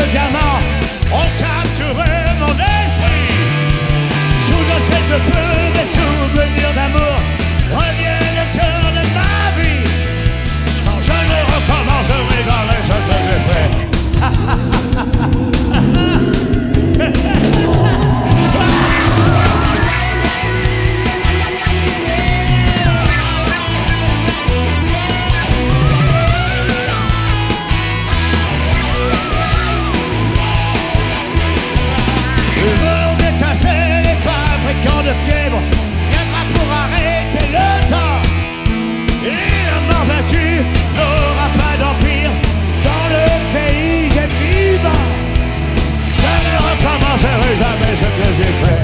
diamants ont capturé mon esprit. Sous un ciel de feu, mes souvenirs d'amour reviennent au cœur de ma vie. Quand je ne recommencerai dans les choses que j'ai fait. De fièvre viendra pour arrêter le temps. Et la mort vaincue n'aura pas d'empire dans le pays des vivants. Je ne recommencerai jamais ce que j'ai fait.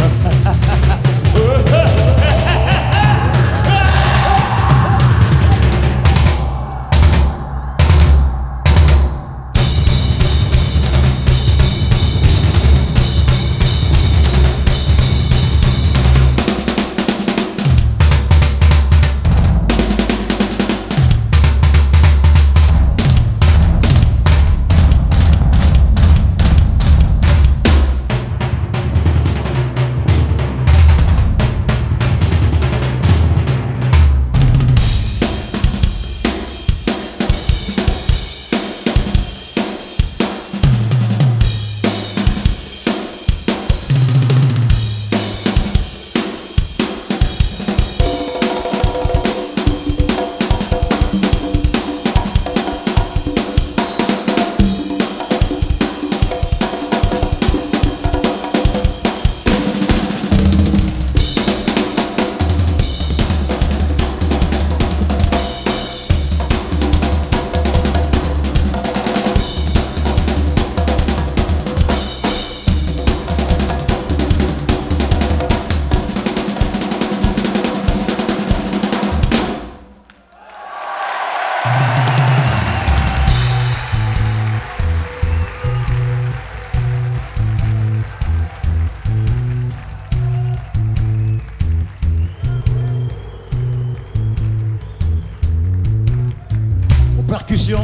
Percussion,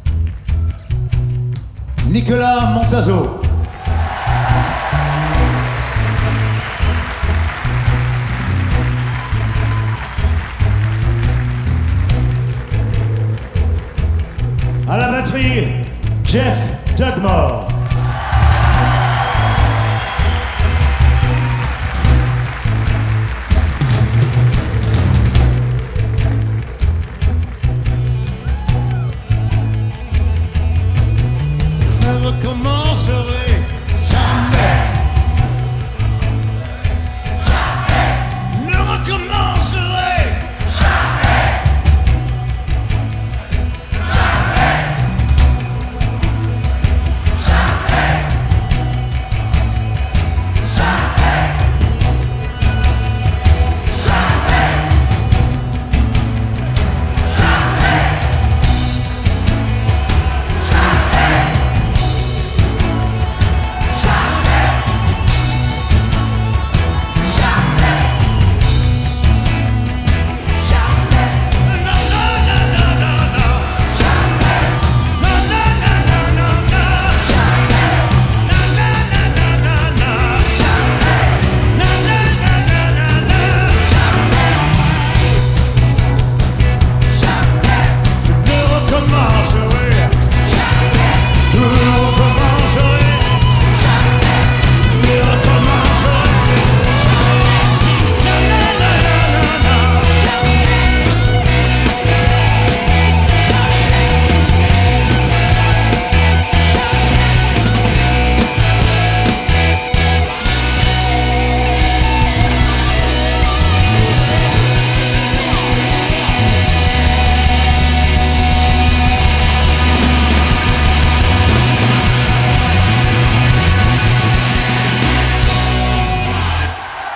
Nicolas Montazo. À la batterie, Jeff Dugmore. Recommencerai jamais. Jamais. Ne recommencerai jamais. Jamais. Jamais. Jamais. Jamais. Jamais.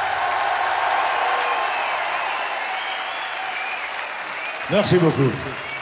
Merci beaucoup.